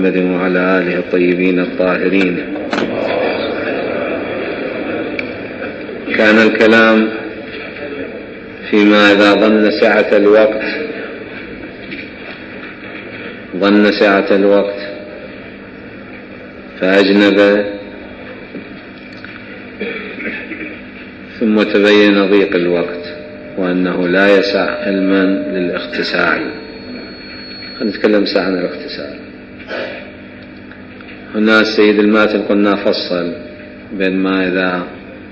محمد وعلى آله الطيبين الطاهرين. كان الكلام فيما إذا ظن سعة الوقت فأجنب ثم تبين ضيق الوقت وأنه لا يسع علما للاغتسال. نتكلم ساعة عن الاغتسال. هنا السيد الماتن قلنا فصل بين ما إذا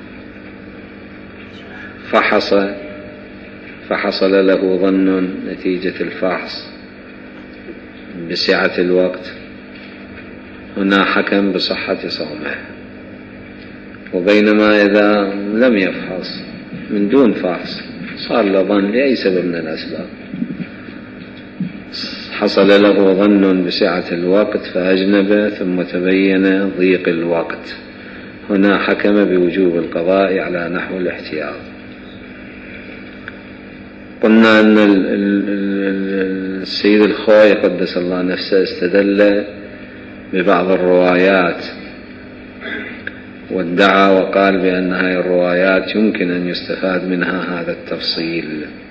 فحصل له ظن نتيجة الفحص بسعة الوقت، هنا حكم بصحة صومه. وبينما إذا لم يفحص من دون فحص صار له ظن لأي سبب من الأسباب، حصل له ظن بسعة الوقت فأجنب ثم تبين ضيق الوقت، هنا حكم بوجوب القضاء على نحو الاحتياط. قلنا أن السيد الخوي قدس الله نفسه استدل ببعض الروايات وادعى وقال بأن هذه الروايات يمكن أن يستفاد منها هذا التفصيل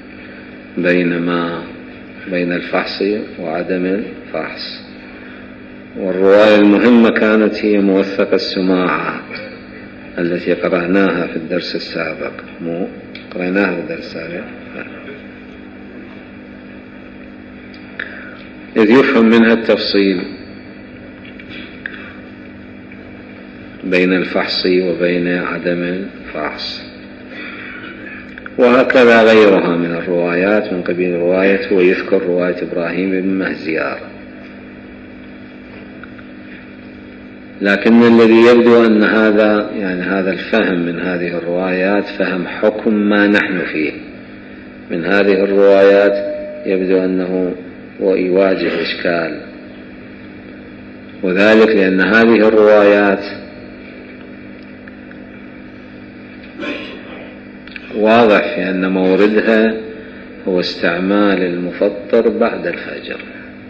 بين الفحص وعدم الفحص. والرواية المهمة كانت هي موثق السماعة التي قرأناها في الدرس السابق. قرأناها في الدرس السابق، إذ يفهم منها التفصيل بين الفحص وبين عدم الفحص. وهكذا غيرها من الروايات من قبيل رواية، ويذكر رواية إبراهيم بن مهزيار. لكن الذي يبدو أن هذا الفهم من هذه الروايات فهم حكم ما نحن فيه من هذه الروايات، يبدو أنه ويواجه إشكال، وذلك لأن هذه الروايات واضح في أن موردها هو استعمال المفطر بعد الفجر.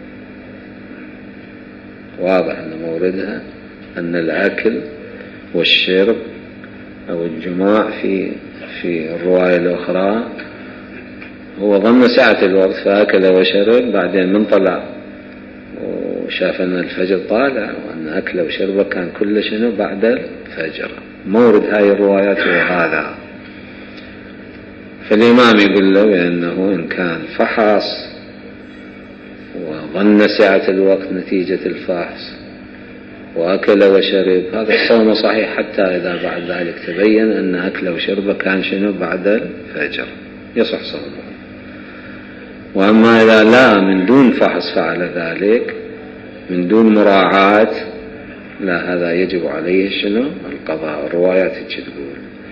واضح أن موردها أن الأكل والشرب أو الجماع في الرواية الأخرى هو ظن ساعة الوقت فأكل وشرب، بعدين من طلع وشاف أن الفجر طالع وأن أكله وشربه كان كل شيء بعد الفجر. مورد هاي الروايات هو هذا. فالإمام يقول له بأنه إن كان فحص وظن سعة الوقت نتيجة الفحص وأكل وشرب، هذا الصوم صحيح حتى إذا بعد ذلك تبين أن أكله وشربه كان شنو بعد الفجر، يصح صومه. وأما إذا لا من دون فحص فعل ذلك من دون مراعاة، لا، هذا يجب عليه شنو القضاء. الروايات تقول.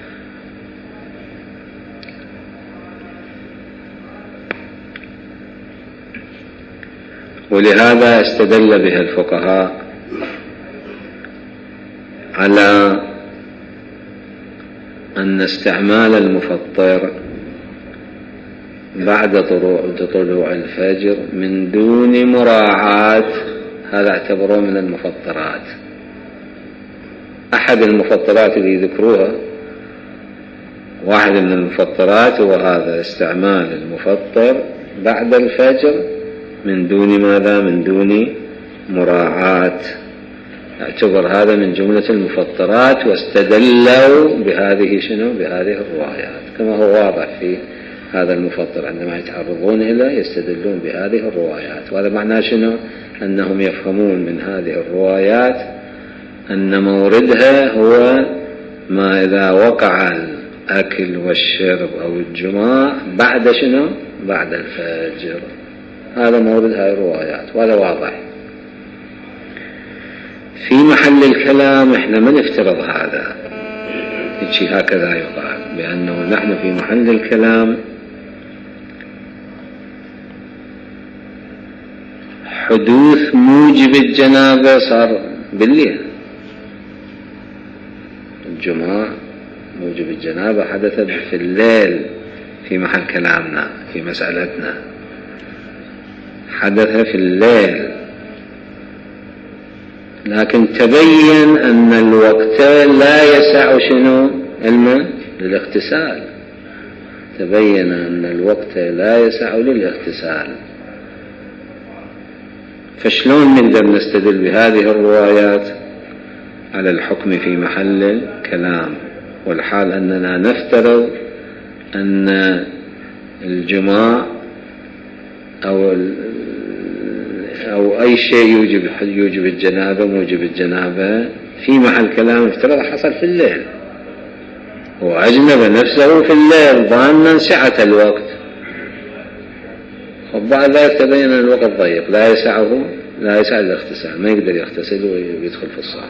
ولهذا استدل بها الفقهاء على أن استعمال المفطر بعد طلوع الفجر من دون مراعاة، هذا اعتبروه من المفطرات. أحد المفطرات اللي يذكروها، واحد من المفطرات هو هذا استعمال المفطر بعد الفجر من دون ماذا؟ من دون مراعاة. اعتبر هذا من جملة المفطرات، واستدلوا بهذه بهذه الروايات، كما هو واضح في هذا المفطر عندما يتعرضون إلى يستدلون بهذه الروايات. وهذا معناه أنهم يفهمون من هذه الروايات أن موردها هو ما إذا وقع الأكل والشرب أو الجماع بعد بعد الفجر. هذا مورد هذه الروايات، وهذا واضح. في محل الكلام احنا ما نفترض هذا، هكذا يقال بأنه نحن في محل الكلام حدوث موجب الجنابة صار بالليل. الجماع موجب الجنابة حدث في الليل في محل كلامنا في مسألتنا، حدث في الليل. لكن تبين أن الوقت لا يسع شنو علما للاغتسال، تبين أن الوقت لا يسع للاغتسال. فشلون نقدر نستدل بهذه الروايات على الحكم في محل الكلام، والحال أننا نفترض أن الجماع أو أي شيء يوجب الجنابة موجب الجنابة في محل كلام افترض حصل في الليل، وأجنب نفسه في الليل ظانا سعة الوقت، وبعد ذلك تبين أن الوقت ضيق لا يسع الاغتسال، ما يقدر يغتسل ويدخل في الصلاة.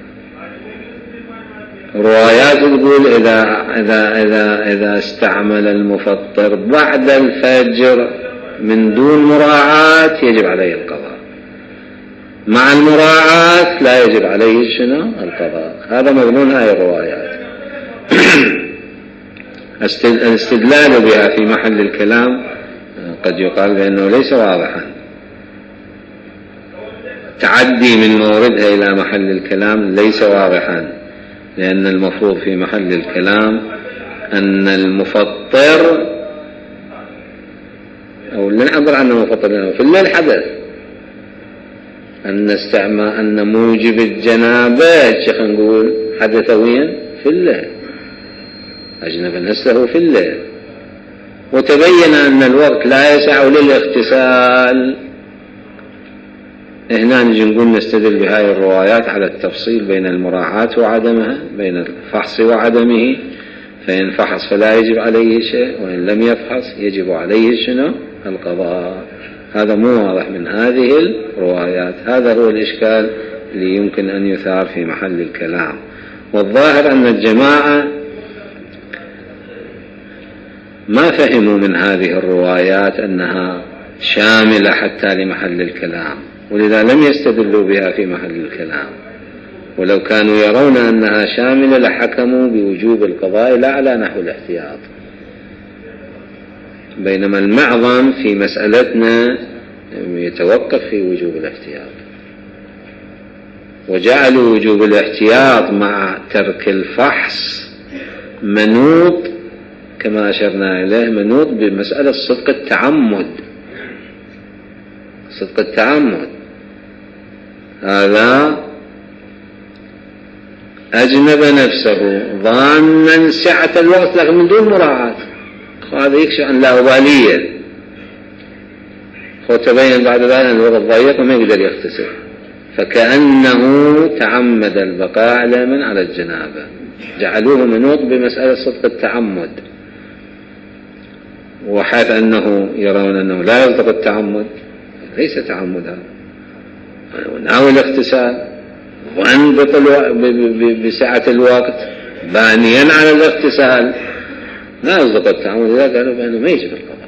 روايات تقول إذا استعمل المفطر بعد الفجر من دون مراعاة يجب عليه القضاء، مع المراعاة لا يجب عليه شنو القضاء. هذا مضمون هذه الروايات. الاستدلال بها في محل الكلام قد يقال بأنه ليس واضحا، تعدي من موردها إلى محل الكلام ليس واضحا، لأن المفروض في محل الكلام أن المفطر، أو نعبر عنه مفطر في الليل حدث، أن موجب الجنابة خلينا نقول حدث وين في الليل، أجنب نفسه في الليل، وتبين أن الوقت لا يسع للاغتسال. هنا نجي نقول نستدل بهذه الروايات على التفصيل بين المراعاة وعدمها، بين الفحص وعدمه، فإن فحص فلا يجب عليه شيء، وإن لم يفحص يجب عليه شنو القضاء. هذا مو واضح من هذه الروايات، هذا هو الإشكال اللي يمكن أن يثار في محل الكلام. والظاهر أن الجماعة ما فهموا من هذه الروايات أنها شاملة حتى لمحل الكلام، ولذا لم يستدلوا بها في محل الكلام، ولو كانوا يرون أنها شاملة لحكموا بوجوب القضاء لا على نحو الاحتياط. بينما المعظم في مسألتنا يتوقف في وجوب الاحتياط، وجعلوا وجوب الاحتياط مع ترك الفحص منوط كما أشرنا إليه، منوط بمسألة صدق التعمد. صدق التعمد هذا أجنب نفسه ظانا سعة الوقت لكن من دون مراعاة، هذا يكشف عن لا أبالية، وتبين بعد ذلك أن الوقت ضيق وما يقدر يغتسل، فكأنه تعمد البقاء علما على الجنابة، جعلوه منوط بمسألة صدق التعمد، وحيث أنه يرون أنه لا يصدق التعمد ليس تعمدا، وناوي الاغتسال وأنبط بسعة الوقت بانيا على الاغتسال لا يصدق التعمد، إذا قالوا بأنه ما يجب القضاء.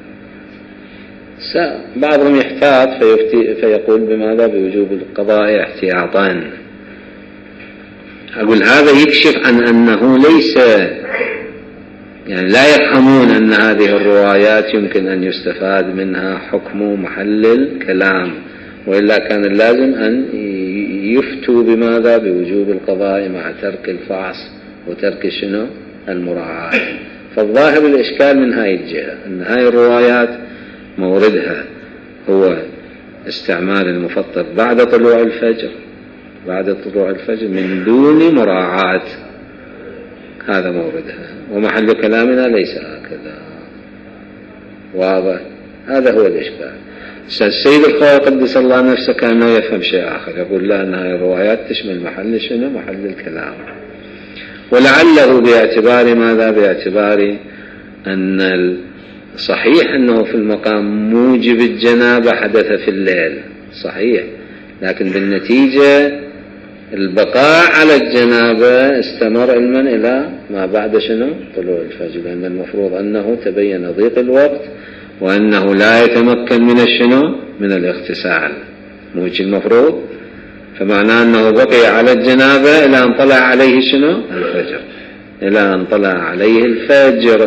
بعضهم يحتاط فيقول بماذا بوجوب القضاء احتياطا. أقول هذا يكشف عن أنه ليس يعني لا يفهمون أن هذه الروايات يمكن أن يستفاد منها حكم محل الكلام، وإلا كان اللازم أن يفتوا بماذا بوجوب القضاء مع ترك الفحص وترك شنو المراعاة. فالظاهر الإشكال من هاي الجهة أن هاي الروايات موردها هو استعمال المفطر بعد طلوع الفجر من دون مراعاة، هذا موردها، ومحل كلامنا ليس هكذا. واضح؟ هذا هو الإشكال. السيد الخوي قدس الله نفسه كان يفهم شيء آخر، يقول لا أن هذه الروايات تشمل محل شنو محل الكلام، ولعله باعتبار ماذا باعتبار أن صحيح أنه في المقام موجب الجنابة حدث في الليل صحيح، لكن بالنتيجة البقاء على الجنابة استمر علما إلى ما بعد شنو طلوع الفجر، لأن المفروض أنه تبين ضيق الوقت وأنه لا يتمكن من الشنو من الاغتسال، موجب المفروض، فمعناه أنه بقي على الجنابة إلى أن طلع عليه شنو الفجر، إلى أن طلع عليه الفجر،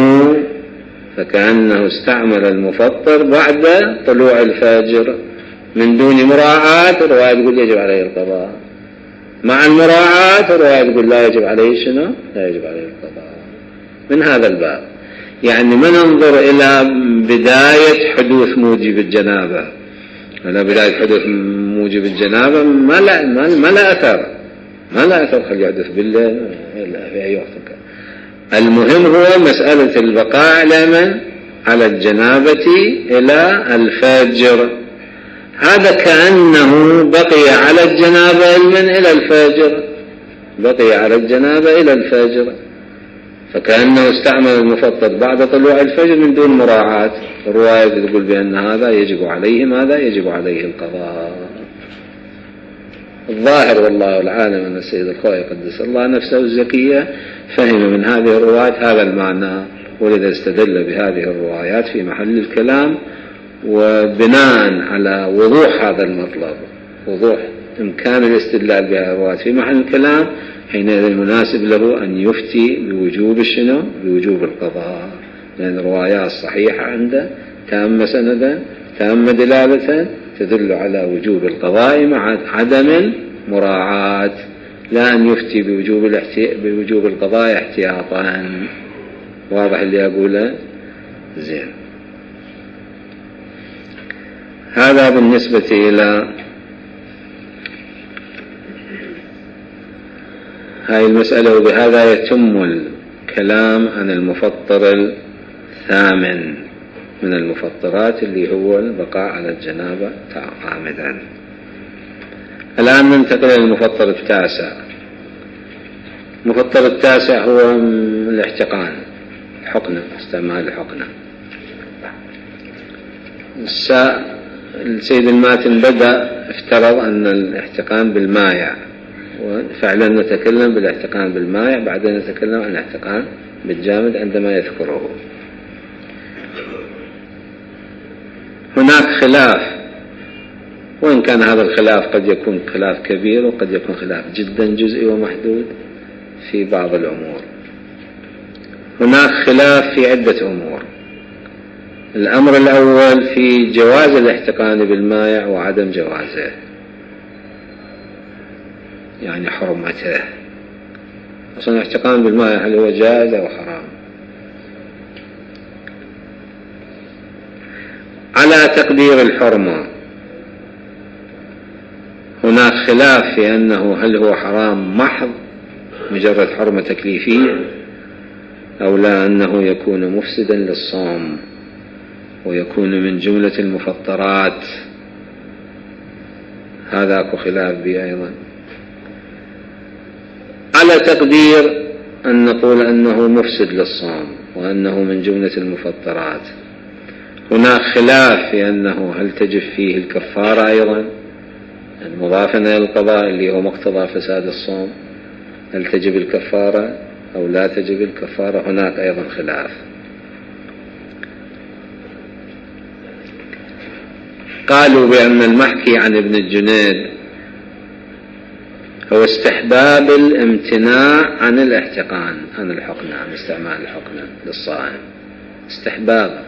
فكأنه استعمل المفطر بعد طلوع الفجر من دون مراعاة، الرواية تقول يجب عليه القضاء. مع المراعاة الرواية تقول لا يجب عليه شنو؟ لا يجب عليه القضاء. من هذا الباب يعني ما ننظر إلى بداية حدوث موجب الجنابة، ولا بداية حدوث موجب الجنابة ما لا أثر، ما لا أثر، خلي يحدث بالليل في أي وقت. المهم هو مسألة البقاء على من؟ على الجنابة إلى الفجر. هذا كأنه بقي على الجنابة من إلى الفجر، بقي على الجنابة إلى الفجر، فكأنه استعمل المفطر بعد طلوع الفجر من دون مراعاة. الرواية تقول بأن هذا يجب عليه ماذا؟ يجب عليه القضاء. الظاهر والله العالم أن السيد الخوئي قدس الله نفسه الزكية فهم من هذه الروايات هذا المعنى، ولذا استدل بهذه الروايات في محل الكلام. وبناء على وضوح هذا المطلب، وضوح إمكان الاستدلال بهذه الروايات في محل الكلام، حينئذ المناسب له أن يفتي بوجوب الشنو؟ بوجوب القضاء، لأن الروايات الصحيحة عنده تامة سندا تامة دلالة تدل على وجوب القضاء مع عدم المراعاة، لا أن يفتي بوجوب القضاء احتياطا. واضح اللي أقوله؟ زين. هذا بالنسبة إلى هاي المسألة. وبهذا يتم الكلام عن المفطر الثامن من المفطرات اللي هو البقاء على الجنابة عامدا. الآن ننتقل إلى المفطر التاسع. المفطر التاسع هو الاحتقان، حقنة، استعمال الحقنة. السيد الماتن بدأ افترض أن الاحتقان بالمايع، وفعلا نتكلم بالاحتقان بالمايع، بعدين نتكلم عن الاحتقان بالجامد عندما يذكره. هناك خلاف، وإن كان هذا الخلاف قد يكون خلاف كبير وقد يكون خلاف جدا جزئي ومحدود في بعض الأمور. هناك خلاف في عدة أمور. الأمر الأول في جواز الاحتقان بالمايع وعدم جوازه، يعني حرمته. أصلا الاحتقان بالمايع هل هو جائز أو حرام؟ على تقدير الحرمة هناك خلاف في أنه هل هو حرام محض مجرد حرمة تكليفية، أو لا أنه يكون مفسدا للصوم ويكون من جملة المفطرات. هذا أكو خلاف به أيضا. على تقدير أن نقول أنه مفسد للصوم وأنه من جملة المفطرات. هناك خلاف في أنه هل تجب فيه الكفارة أيضا مضافا إلى القضاء اللي هو مقتضى فساد الصوم، هل تجب الكفارة أو لا تجب الكفارة؟ هناك أيضا خلاف. قالوا بأن المحكي عن ابن الجنيد هو استحباب الامتناع عن الاحتقان، عن الحقنة، عن استعمال الحقنة للصائم، استحباب،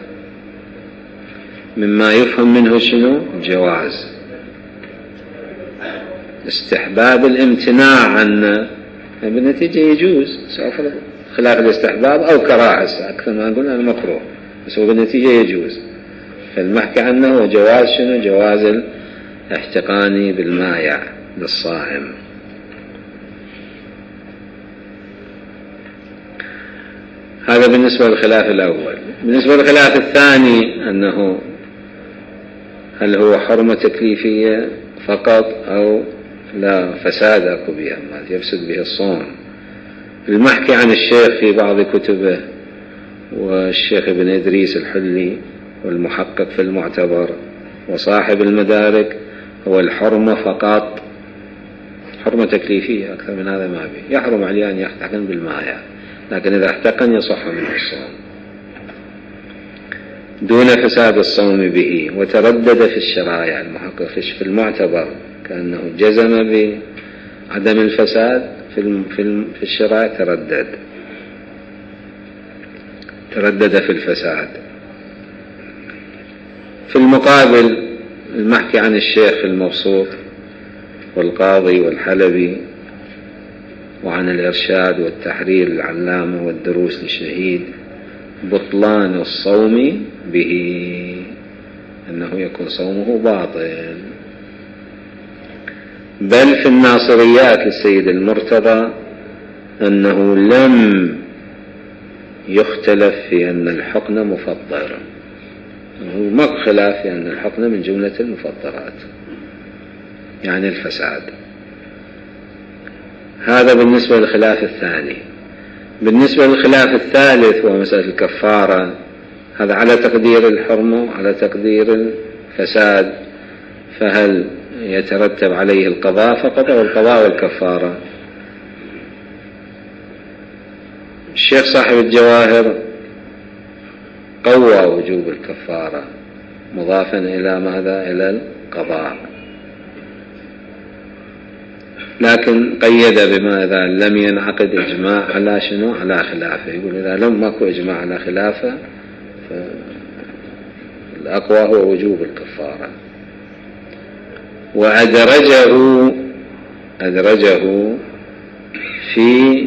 مما يفهم منه شنو؟ جواز. استحباب الامتناع عنه بالنتيجة يجوز، خلاف الاستحباب أو كراهة، أكثر ما نقول أنا مكروه، بس هو بالنتيجة يجوز. فالمحكي عنه هو جواز شنو؟ جواز الاحتقان بالمايع للصائم. هذا بالنسبة للخلاف الأول. بالنسبة للخلاف الثاني أنه هل هو حرمة تكليفية فقط أو لا فساد أكو بها ما يفسد به الصوم. المحكي عن الشيخ في بعض كتبه والشيخ ابن إدريس الحلي والمحقق في المعتبر وصاحب المدارك هو الحرمة فقط، حرمة تكليفية، أكثر من هذا ما به. يحرم عليه أن يحتقن بالمايع، لكن إذا احتقن يصح منه الصوم دون فساد الصوم به. وتردد في الشرائع، المحقق في المعتبر كأنه جزم بعدم الفساد، في الشرائع تردد في الفساد. في المقابل المحكي عن الشيخ في المبسوط والقاضي والحلبي، وعن الإرشاد والتحرير العلامة والدروس للشهيد، بطلان الصوم به، أنه يكون صومه باطل. بل في الناصريات للسيد المرتضى أنه لم يختلف في أن الحقن مفطر، ما خلاف في أن الحقن من جملة المفطرات، يعني الفساد. هذا بالنسبة للخلاف الثاني. بالنسبة للخلاف الثالث ومسألة الكفارة، هذا على تقدير الحرمة وعلى تقدير الفساد، فهل يترتب عليه القضاء فقط أو القضاء والكفارة؟ الشيخ صاحب الجواهر قوى وجوب الكفارة مضافا إلى ماذا؟ إلى القضاء، لكن قيد بما إذا لم ينعقد إجماع على شنو؟ على خلافه. يقول إذا لم ماكو إجماع على خلافه فالأقوى هو وجوب الكفارة. وأدرجه في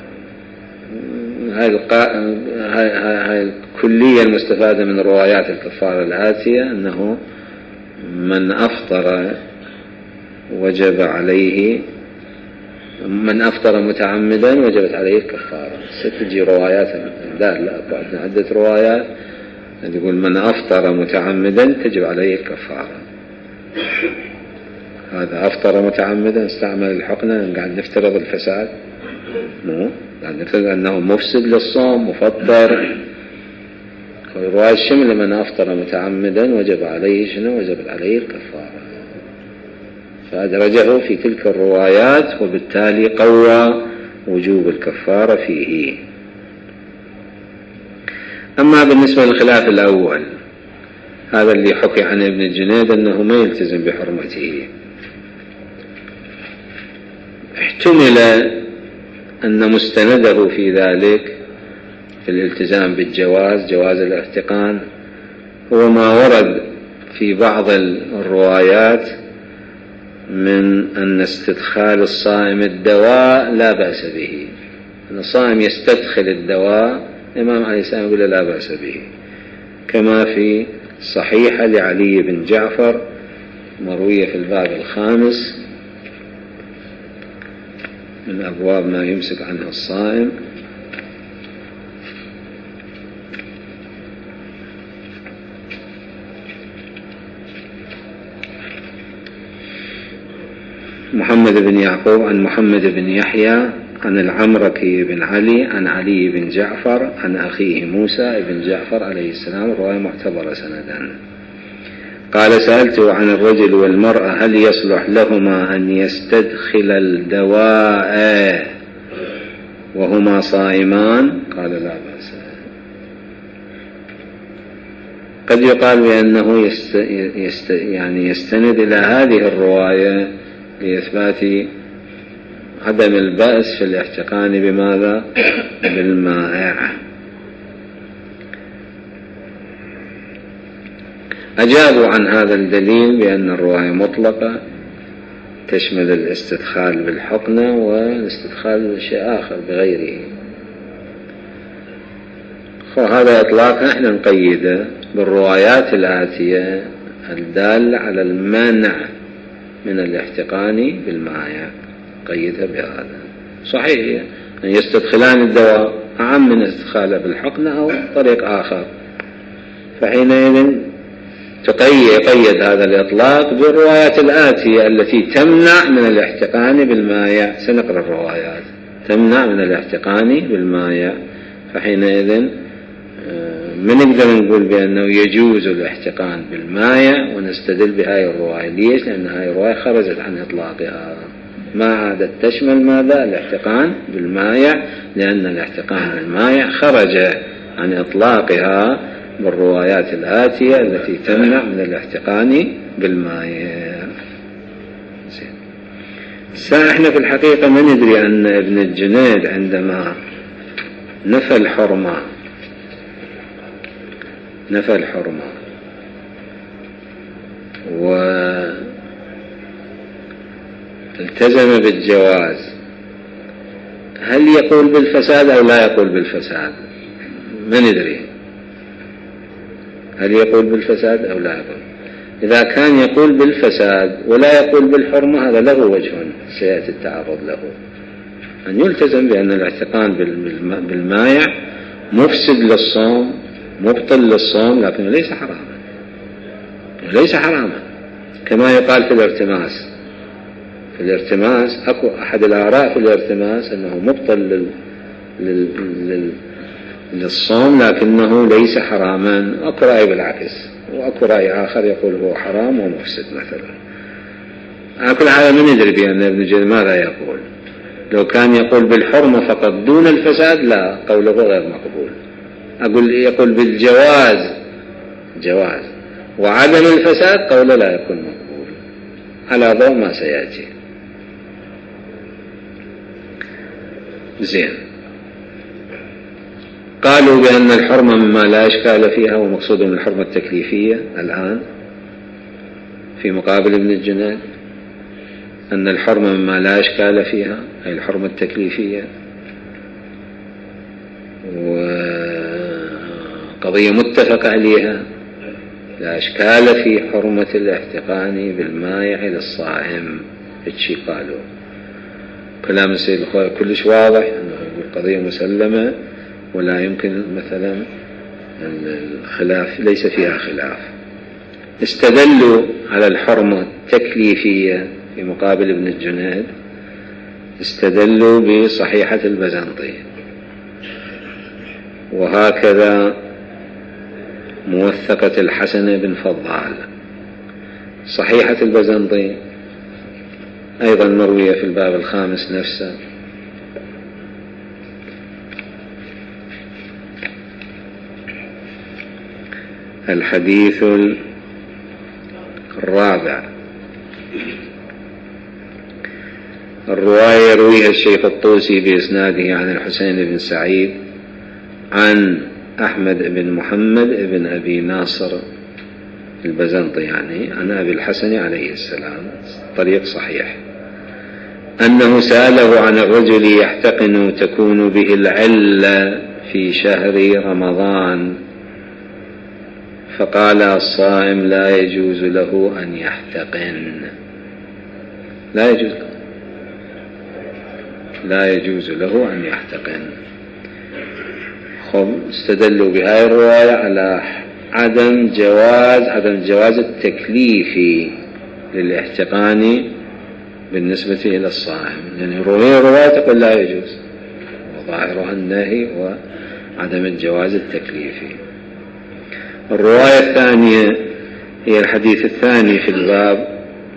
هاي الكلية المستفادة من روايات الكفارة الآتية، أنه من أفطر وجب عليه، من أفطر متعمدا وجبت عليه الكفارة. ستجي روايات لا عدة روايات يقول من أفطر متعمدا تجب عليه الكفارة. هذا أفطر متعمدا استعمل الحقنة، قاعد نفترض الفساد، قاعد نفترض أنه مفسد للصوم مفطر. رواية الشمل من أفطر متعمدا وجب عليه شنو؟ وجبت عليه الكفارة. فأدرجه في تلك الروايات، وبالتالي قوى وجوب الكفارة فيه. أما بالنسبة للخلاف الأول، هذا اللي حكي عن ابن الجنيد أنه ما يلتزم بحرمته، احتمل أن مستنده في ذلك في الالتزام بالجواز، جواز الاحتقان، هو ما ورد في بعض الروايات من أن استدخال الصائم الدواء لا بأس به. أن الصائم يستدخل الدواء، الإمام عليه السلام يقول لا بأس به، كما في صحيحة لعلي بن جعفر مروية في الباب الخامس من أبواب ما يمسك عنه الصائم. محمد بن يعقوب عن محمد بن يحيى عن العمركي بن علي عن علي بن جعفر عن أخيه موسى بن جعفر عليه السلام، رواية معتبرة سندا. قال سألته عن الرجل والمرأة هل يصلح لهما أن يستدخل الدواء وهما صائمان؟ قال لا بأس. قد يقال بأنه يعني يستند إلى هذه الرواية لإثبات عدم البأس في الاحتقان بماذا؟ بالمائع. أجابوا عن هذا الدليل بأن الرواية مطلقة تشمل الاستدخال بالحقنة والاستدخال بشيء آخر بغيره. وهذا إطلاق نحن نقيده بالروايات الآتية الدالة على المنع من الاحتقان بالمائع، قيدها بهذا. صحيح أن يستدخلان الدواء أعم من استدخاله بالحقنة أو طريق آخر، فحينئذ يقيد هذا الإطلاق بالروايات الآتية التي تمنع من الاحتقان بالمائع. سنقرأ الروايات تمنع من الاحتقان بالمائع، فحينئذ من نقدر نقول بأنه يجوز الاحتقان بالمائع ونستدل بهاي الرواية. ليش؟ لأن هاي الرواية خرجت عن إطلاقها، ما عادت تشمل ماذا؟ الاحتقان بالمائع، لأن الاحتقان بالمائع خرج عن إطلاقها بالروايات الآتية التي تمنع من الاحتقان بالمائع. احنا في الحقيقة ما ندري أن ابن الجنيد عندما نفى الحرمة والتزم بالجواز، هل يقول بالفساد أو لا يقول بالفساد؟ من يدري هل يقول بالفساد أو لا يقول؟ إذا كان يقول بالفساد ولا يقول بالحرمة هذا له وجه سيأتي التعرض له، أن يلتزم بأن الاحتقان بالمائع مفسد للصوم مبطل للصوم، لكنه ليس حراما، ليس حراما كما يقال في الارتماس. في الارتماس أكو أحد الآراء في الارتماس أنه مبطل للصوم لكنه ليس حراما، أكو رأي بالعكس، وأكو رأي آخر يقول هو حرام ومفسد مثلا. على كل حال من يدري بأن ابن جرير ماذا يقول؟ لو كان يقول بالحرمة فقط دون الفساد لا، قوله غير مقبول. يقول بالجواز جواز وعدم الفساد قوله لا يكون مقبول، على ضوء ما سيأتي. زين، قالوا بأن الحرمة مما لا إشكال فيها، ومقصود من الحرمة التكليفية الآن في مقابل ابن الجنيد، أن الحرمة مما لا إشكال فيها أي الحرمة التكليفية، وقضية متفق عليها، لا إشكال في حرمة الاحتقان بالمائع للصائم. هالشي قالوا. كلام السيد الخوئي كلش واضح أنه يقول قضية مسلمة ولا يمكن مثلا الخلاف، ليس فيها خلاف. استدلوا على الحرمة التكليفية في مقابل ابن الجنيد، استدلوا بصحيحة البزنطي، وهكذا موثقة الحسن بن فضال. صحيحة البزنطي أيضا مروية في الباب الخامس نفسه، الحديث الرابع. الرواية يرويها الشيخ الطوسي بإسناده عن الحسين بن سعيد عن أحمد بن محمد بن أبي ناصر البزنطي، يعني عن أبي الحسن عليه السلام، طريق صحيح، أنه سأله عن الرجل يحتقن تكون به العلة في شهر رمضان، فقال الصائم لا يجوز له أن يحتقن، لا يجوز له أن يحتقن. استدلوا بهذه الرواية على عدم الجواز التكليفي للاحتقان بالنسبة إلى الصائم، يعني رواية تقول لا يجوز، وظاهرها النهي وعدم الجواز التكليفي. الرواية الثانية هي الحديث الثاني في الباب،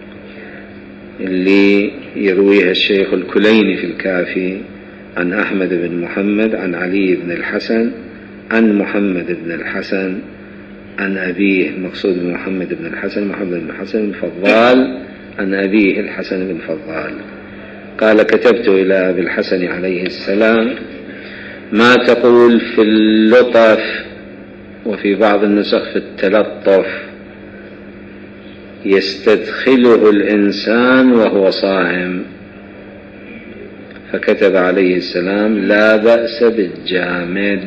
اللي يرويها الشيخ الكليني في الكافي عن أحمد بن محمد عن علي بن الحسن عن محمد بن الحسن عن أبيه، المقصود بمحمد بن الحسن محمد بن الحسن بن فضال عن أبيه الحسن بن فضال، قال كتبت إلى أبي الحسن عليه السلام ما تقول في اللطف، وفي بعض النسخ في التلطف، يستدخله الإنسان وهو صائم، فكتب عليه السلام لا بأس بالجامد.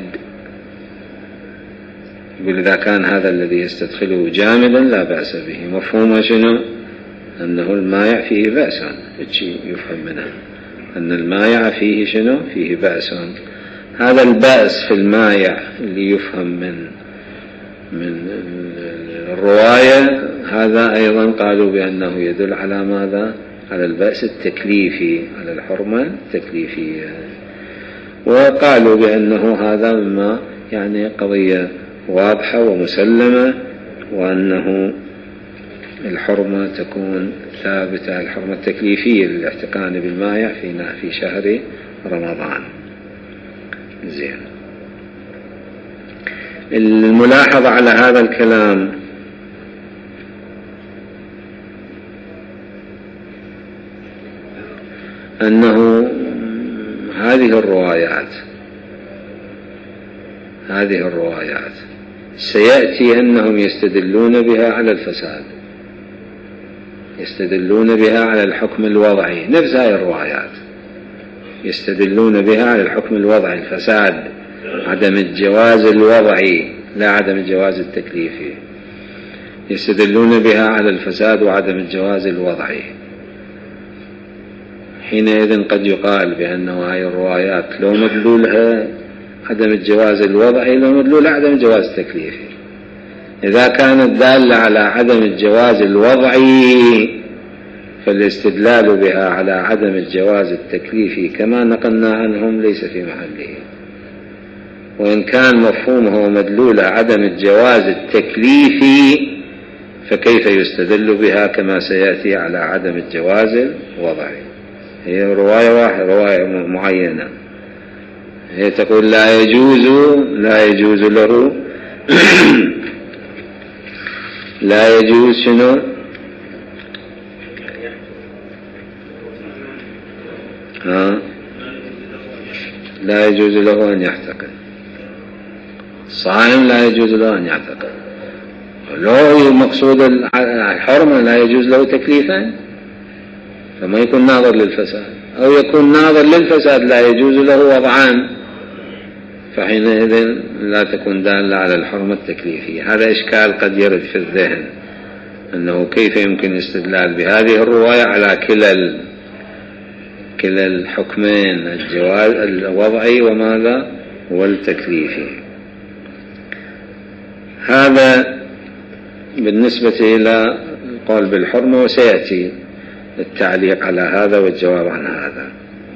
يقول إذا كان هذا الذي يستدخله جامدا لا بأس به. مفهومه شنو؟ أنه المائع فيه بأس، يفهم منه أن المائع فيه شنو؟ فيه بأس. هذا البأس في المائع اللي يفهم من الرواية، هذا أيضا قالوا بأنه يدل على ماذا؟ على البأس التكليفي، على الحرمة التكليفية، وقالوا بأنه هذا مما يعني قضية واضحة ومسلمة، وأنه الحرمة تكون ثابتة، الحرمة التكليفية للاحتقان بالمائع في شهر رمضان. زين، الملاحظة على هذا الكلام أنه هذه الروايات سيأتي أنهم يستدلون بها على الفساد، يستدلون بها على الحكم الوضعي، نفس هاي الروايات يستدلون بها على الحكم الوضعي، الفساد عدم الجواز الوضعي لا عدم الجواز التكليفي، يستدلون بها على الفساد وعدم الجواز الوضعي. حينئذ قد يقال بأنه هاي الروايات لو مدلولها عدم الجواز الوضعي لو مدلولها عدم الجواز التكليفي. إذا كانت دالة على عدم الجواز الوضعي فالاستدلال بها على عدم الجواز التكليفي كما نقلنا عنهم ليس في محله، وإن كان مفهومه ومدلولها عدم الجواز التكليفي فكيف يستدل بها كما سيأتي على عدم الجواز الوضعي. هي رواية واحدة، رواية معينة، هي تقول لا يجوز له لا يجوز شنو؟ لا يجوز له أن يحتقن، الصائم لا يجوز له أن يحتقن. لو مقصود الحرمة لا يجوز له تكليفا فما يكون ناظر للفساد، أو يكون ناظر للفساد لا يجوز له وضعان، فحينئذ لا تكون دالة على الحرمة التكليفية. هذا إشكال قد يرد في الذهن، أنه كيف يمكن الاستدلال بهذه الرواية على كلا الحكمين، الجواز الوضعي وماذا والتكليفي. هذا بالنسبة إلى القول بالحرمة، وسيأتي التعليق على هذا والجواب عن هذا.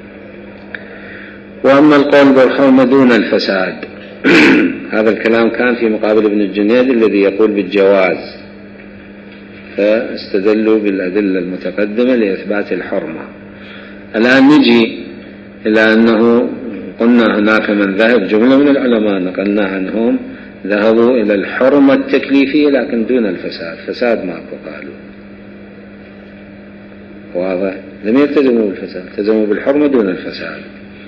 وأما القول بالحرمة دون الفساد هذا الكلام كان في مقابل ابن الجنيد الذي يقول بالجواز، فاستدلوا بالأدلة المتقدمة لإثبات الحرمة. الآن نجي إلى أنه قلنا هناك من ذهب، جملة من العلماء نقلنا عنهم ذهبوا إلى الحرمة التكليفية لكن دون الفساد، فساد ماكو قالوا، واضح، لم يلتزموا بالفساد، التزموا بالحرمة دون الفساد.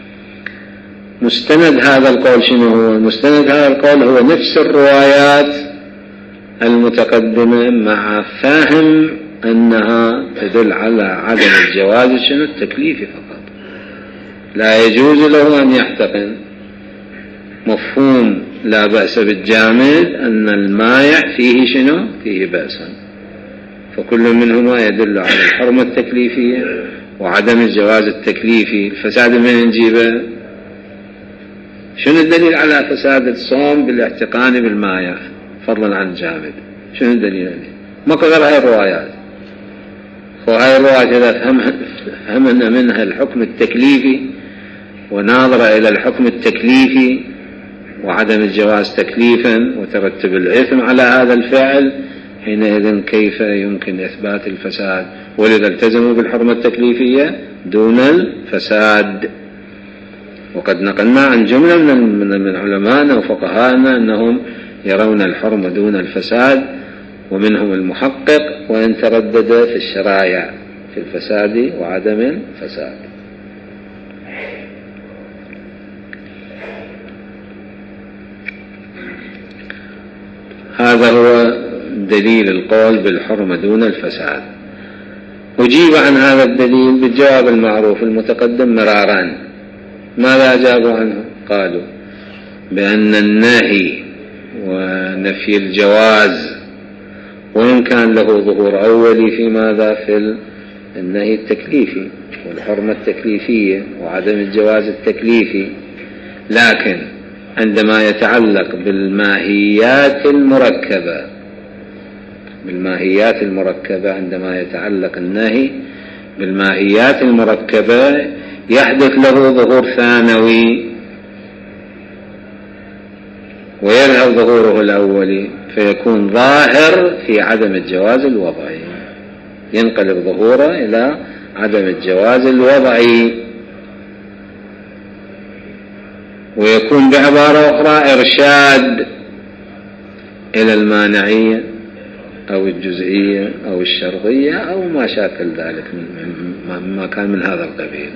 مستند هذا القول شنو هو؟ مستند هذا القول هو نفس الروايات المتقدمة مع فهم أنها تدل على عدم الجواز شنو التكليفي فقط. لا يجوز له أن يحتقن، مفهوم لا بأس بالجامد أن المائع فيه شنو؟ فيه بأسا، فكل منهما يدل على الحرمة التكليفية وعدم الجواز التكليفي. الفساد من نجيبه؟ شنو الدليل على فساد الصوم بالاحتقان بالمائع فضلا عن الجامد؟ شنو الدليل عليه؟ ما قدر هاي الروايات، وهاي الروايات إذا فهمنا منها الحكم التكليفي وناظر إلى الحكم التكليفي وعدم الجواز تكليفا وترتب الإثم على هذا الفعل، حينئذ كيف يمكن إثبات الفساد؟ ولذا التزموا بالحرمة التكليفية دون الفساد. وقد نقلنا عن جملة من علمائنا وفقهائنا أنهم يرون الحرمة دون الفساد، ومنهم المحقق وإن تردد في الشرائع في الفساد وعدم الفساد. هذا هو دليل القول بالحرمة دون الفساد. أجيب عن هذا الدليل بالجواب المعروف المتقدم مرارا. ماذا أجابوا عنه؟ قالوا بأن النهي ونفي الجواز وإن كان له ظهور أولي في ماذا؟ في النهي التكليفي والحرمة التكليفية وعدم الجواز التكليفي، لكن عندما يتعلق بالماهيات المركبة عندما يتعلق النهي بالماهيات المركبة يحدث له ظهور ثانوي ويذهب ظهوره الأولي، فيكون ظاهر في عدم الجواز الوضعي، ينقلب ظهوره إلى عدم الجواز الوضعي، ويكون بعبارة أخرى إرشاد إلى المانعية أو الجزئية أو الشرطية أو ما شاكل ذلك ما كان من هذا القبيل.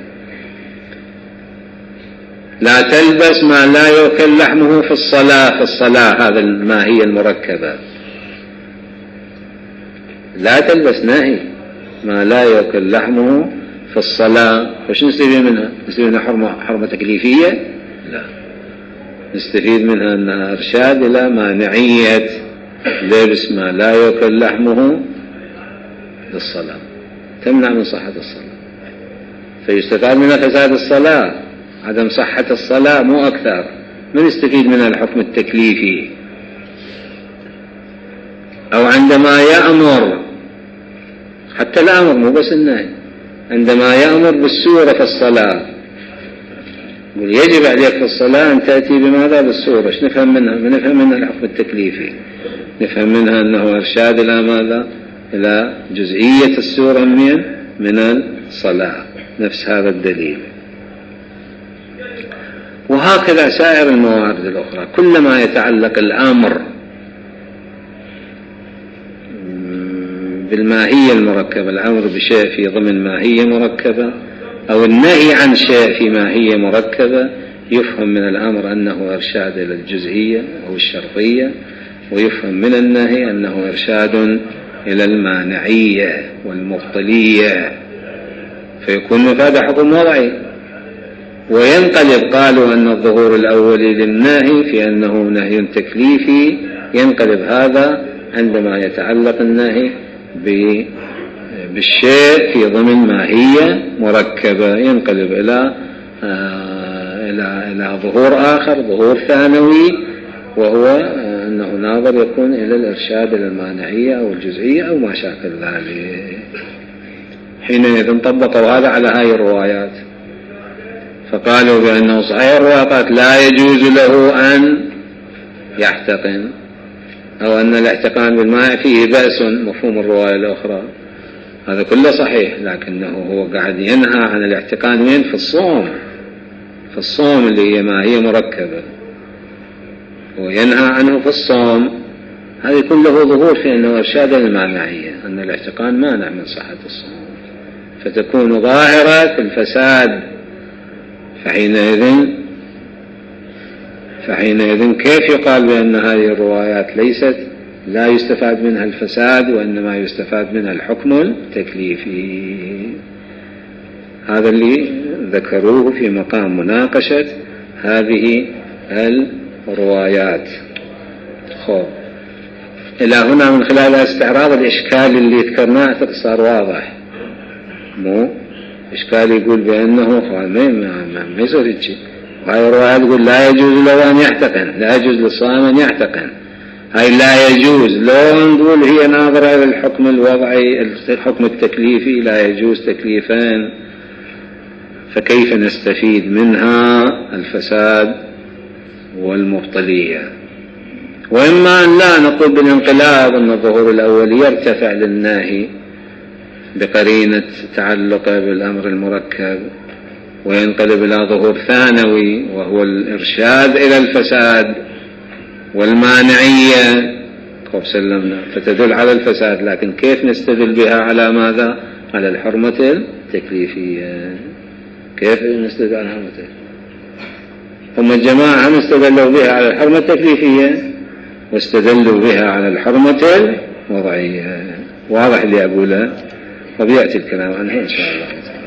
لا تلبس ما لا يؤكل لحمه في الصلاة هذا الماهية المركبة، لا تلبس نهي ما لا يؤكل لحمه في الصلاة، وش نستفيد منها؟ نستفيد منها حرمة تكليفية؟ لا، نستفيد منها أنها إرشاد إلى مانعية لبس ما لا يؤكل لحمه للصلاة، تمنع من صحة الصلاة، فيستفاد منها فساد الصلاة، عدم صحة الصلاة مو أكثر. من يستفيد منها الحكم التكليفي. أو عندما يأمر، حتى الأمر مو بس النهي، عندما يأمر بالسورة في الصلاة، يقول يجب عليك في الصلاة أن تأتي بماذا؟ بالسورة. ايش نفهم منها؟ ما نفهم منها الحكم التكليفي، نفهم منها أنه إرشاد إلى ماذا؟ إلى جزئية السورة من الصلاة، نفس هذا الدليل. وهكذا سائر الموارد الأخرى، كلما يتعلق الأمر بالماهية المركبة، الأمر بشيء في ضمن ماهية مركبة، أو النهي عن شيء في ماهية مركبة، يفهم من الأمر أنه إرشاد إلى الجزئية أو الشرطية، ويفهم من النهي أنه إرشاد إلى المانعية والمبطلية، فيكون مفاد حكم وضعي. وينقلب، قالوا أن الظهور الأولي للنهي في أنه نهي تكليفي، ينقلب هذا عندما يتعلق النهي بالشيء في ضمن ماهية مركبة، ينقلب إلى ظهور آخر، ظهور ثانوي، وهو أنه ناظر يكون إلى الإرشاد إلى المانعية أو الجزئية أو ما شاكل ذلك. حينئذ طبقوا هذا على هاي الروايات، فقالوا بأنه صحيح الروايات لا يجوز له أن يحتقن، أو أن الاحتقان بالماء فيه بأس، مفهوم الرواية الأخرى، هذا كله صحيح، لكنه هو قاعد ينهى عن الاحتقان وين؟ في الصوم، في الصوم اللي هي ما هي مركبة، وينهى عنه في الصوم، هذا يكون له ظهور في أنه إرشاد المانعية، أن الاحتقان مانع من صحة الصوم، فتكون ظاهرة الفساد. فحينئذ كيف يقال بأن هذه الروايات لا يستفاد منها الفساد، وإنما يستفاد منها الحكم التكليفي؟ هذا اللي ذكروه في مقام مناقشة هذه الروايات. إلى هنا من خلال استعراض الإشكال اللي ذكرناه صار واضح، مو إشكال يقول بأنه ما يصير يجي، وهي الرواية تقول لا يجوز له أن يحتقن، لا يجوز للصائم أن يحتقن، هاي لا يجوز، لو نقول هي ناظرة إلى الحكم الوضعي، الحكم التكليفي لا يجوز تكليفين، فكيف نستفيد منها الفساد والمبطلية؟ وإما أن لا نقول بالانقلاب أن الظهور الأولي يرتفع للناهي بقرينة تعلقه بالأمر المركب، وينقلب إلى ظهور ثانوي وهو الإرشاد إلى الفساد والمانعية، سلمنا، فتدل على الفساد، لكن كيف نستدل بها على ماذا؟ على الحرمة التكليفية. كيف نستدل على الحرمة؟ هم الجماعة هم استدلوا بها على الحرمة التكليفية واستدلوا بها على الحرمة الوضعية. واضح اللي أقوله؟ وبيأتي الكلام عنه إن شاء الله.